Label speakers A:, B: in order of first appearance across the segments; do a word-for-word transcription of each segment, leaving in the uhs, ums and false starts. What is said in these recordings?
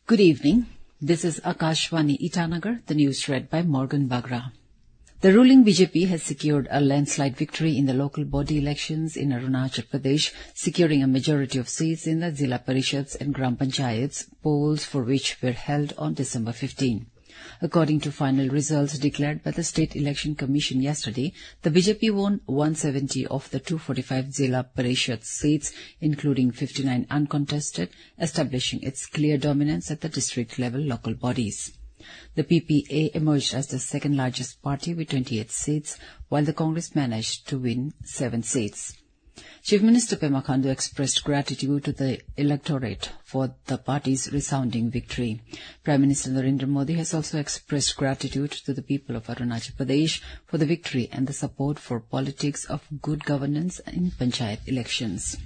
A: Good evening. This is Akashvani Itanagar, the news read by Morgan Bagra. The ruling B J P has secured a landslide victory in the local body elections in Arunachal Pradesh, securing a majority of seats in the Zilla Parishads and Gram Panchayats, polls for which were held on December fifteenth. According to final results declared by the State Election Commission yesterday, the B J P won one hundred seventy of the two hundred forty-five Zilla Parishad seats, including fifty-nine uncontested, establishing its clear dominance at the district-level local bodies. The P P A emerged as the second-largest party with twenty-eight seats, while the Congress managed to win seven seats. Chief Minister Pema Khandu expressed gratitude to the electorate for the party's resounding victory. Prime Minister Narendra Modi has also expressed gratitude to the people of Arunachal Pradesh for the victory and the support for politics of good governance in Panchayat elections.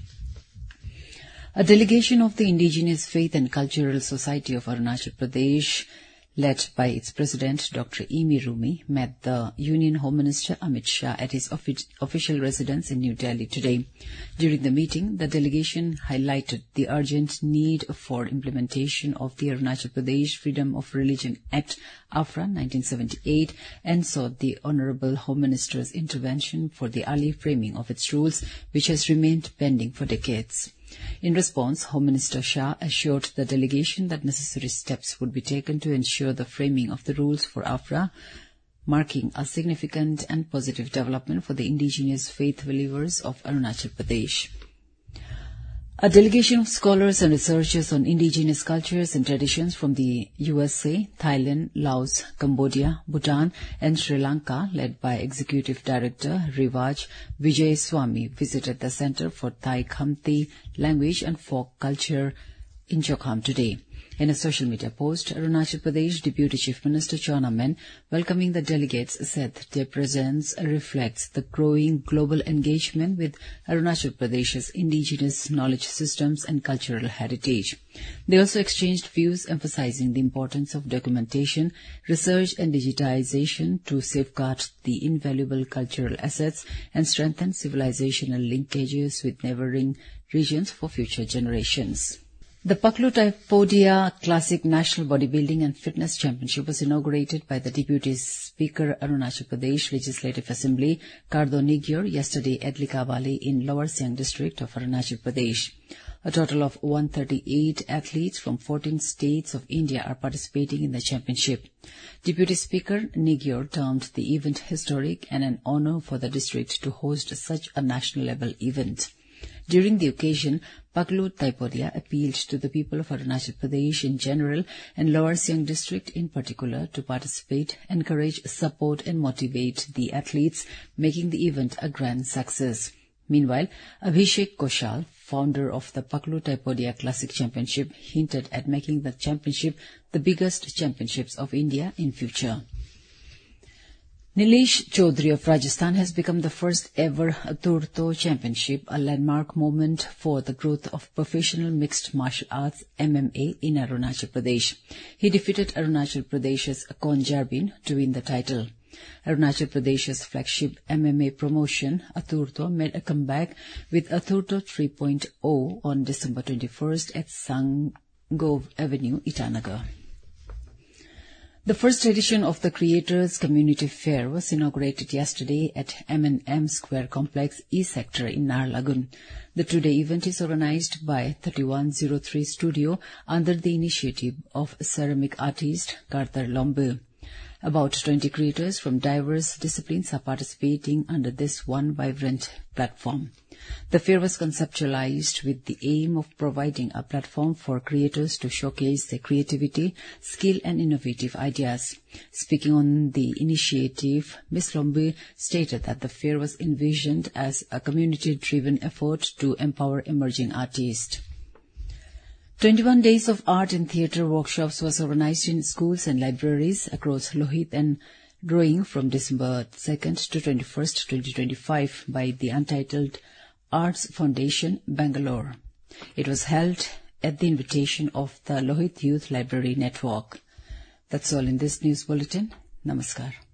A: A delegation of the Indigenous Faith and Cultural Society of Arunachal Pradesh, led by its president, Doctor Emi Rumi, met the Union Home Minister Amit Shah at his offic- official residence in New Delhi today. During the meeting, the delegation highlighted the urgent need for implementation of the Arunachal Pradesh Freedom of Religion Act, A F R A nineteen seventy-eight, and sought the Honourable Home Minister's intervention for the early framing of its rules, which has remained pending for decades. In response, Home Minister Shah assured the delegation that necessary steps would be taken to ensure the framing of the rules for A F R A, marking a significant and positive development for the indigenous faith believers of Arunachal Pradesh. A delegation of scholars and researchers on indigenous cultures and traditions from the U S A, Thailand, Laos, Cambodia, Bhutan, and Sri Lanka, led by Executive Director Rivaj Vijayaswamy, visited the Centre for Thai Khamti Language and Folk Culture in Jokham today. In a social media post, Arunachal Pradesh Deputy Chief Minister Chona Men, welcoming the delegates, said their presence reflects the growing global engagement with Arunachal Pradesh's indigenous knowledge systems and cultural heritage. They also exchanged views emphasizing the importance of documentation, research and digitization to safeguard the invaluable cultural assets and strengthen civilizational linkages with neighboring regions for future generations. The Paklu Taipodia Classic National Bodybuilding and Fitness Championship was inaugurated by the Deputy Speaker Arunachal Pradesh Legislative Assembly, Kardo Nigyor, yesterday at Likawali in Lower Siang district of Arunachal Pradesh. A total of one hundred thirty-eight athletes from fourteen states of India are participating in the championship. Deputy Speaker Nigyor termed the event historic and an honour for the district to host such a national-level event. During the occasion, Paklu Taipodia appealed to the people of Arunachal Pradesh in general and Lower Siang district in particular to participate, encourage, support and motivate the athletes, making the event a grand success. Meanwhile, Abhishek Koshal, founder of the Paklu Taipodia Classic Championship, hinted at making the championship the biggest championships of India in future. Nilesh Chaudhary of Rajasthan has become the first ever Aturto Championship, a landmark moment for the growth of professional mixed martial arts M M A in Arunachal Pradesh. He defeated Arunachal Pradesh's Kon Jarbin to win the title. Arunachal Pradesh's flagship M M A promotion, Aturto, made a comeback with Aturto three point oh on December twenty-first at Sangov Avenue, Itanagar. The first edition of the Creators Community Fair was inaugurated yesterday at M and M Square Complex E Sector in Naharlagun. The two-day event is organized by thirty-one oh three Studio under the initiative of ceramic artist Kartar Lombe. About twenty creators from diverse disciplines are participating under this one vibrant platform. The fair was conceptualized with the aim of providing a platform for creators to showcase their creativity, skill and innovative ideas. Speaking on the initiative, Miz Lombe stated that the fair was envisioned as a community-driven effort to empower emerging artists. twenty-one days of art and theatre workshops was organized in schools and libraries across Lohit and Roing from December second to twenty-first, twenty twenty-five by the Untitled Arts Foundation, Bangalore. It was held at the invitation of the Lohit Youth Library Network. That's all in this news bulletin. Namaskar.